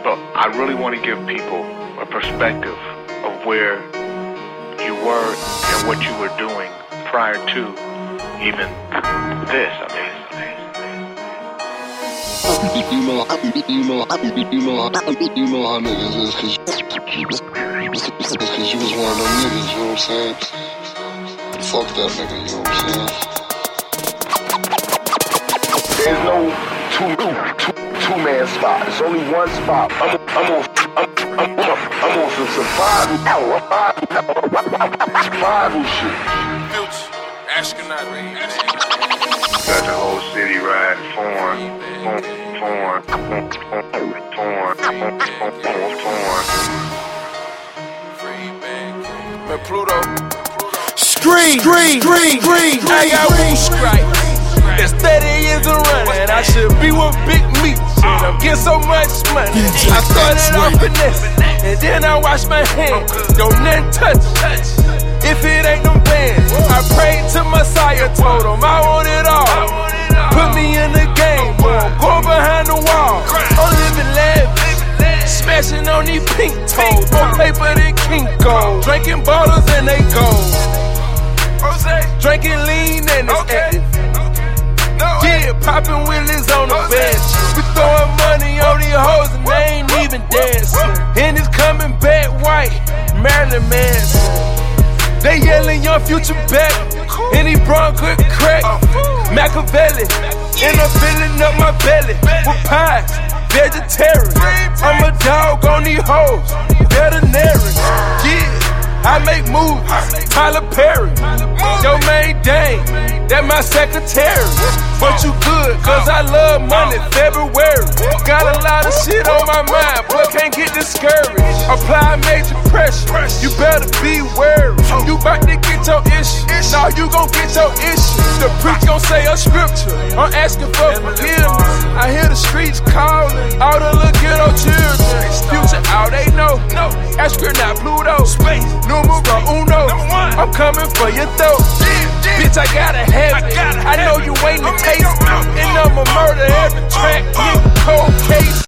So I really want to give people a perspective of where you were and what you were doing prior to even this. You know how niggas is, cause you was one of them niggas, you know what I'm saying? Fuck that nigga, you know what I'm saying? There's no two-man spot. It's only one spot. I'm on some survival shit. Astronaut race. Got the whole city riding foreign. Man, Pluto. Scream. I got woo strike. That's 30 years of running. I should be with Big Meat. Shit, I'm getting so much money. I started off finesse, and then I washed my hands. Don't nothing touch. If it ain't them bands, I prayed to Messiah, told him I want it all. Put me in the game, boy. Go behind the wall. I'm living lavish, smashing on these pink toes. More paper than King Gold. Drinking bottles and they gold. Drinking lean and it's active. Yeah, popping willies on the bench. We throwing money on these hoes and they ain't even dancing. And it's coming back white, Marilyn Manson. They yelling young Future back, and he brought good crack. Machiavelli, and I'm filling up my belly with pies, vegetarian. I'm a dog on these hoes, veterinary. Yeah, I make movies, Tyler Perry. Yo, main dame, that my secretary. But you good, cause I love money, February. Got a lot of shit on my mind, but can't get discouraged. Apply major pressure, you better be wary. You bout to get your issue, now you gon' get your issue. The preach gon' say a scripture, I'm asking for forgiveness. I hear the streets calling, all the little ghetto children. Future, all they know, astronaut Pluto, space, numero uno. I'm coming for your throat, bitch, I gotta have it. I know you ain't the taste, and I'ma murder every track, nigga, cold case.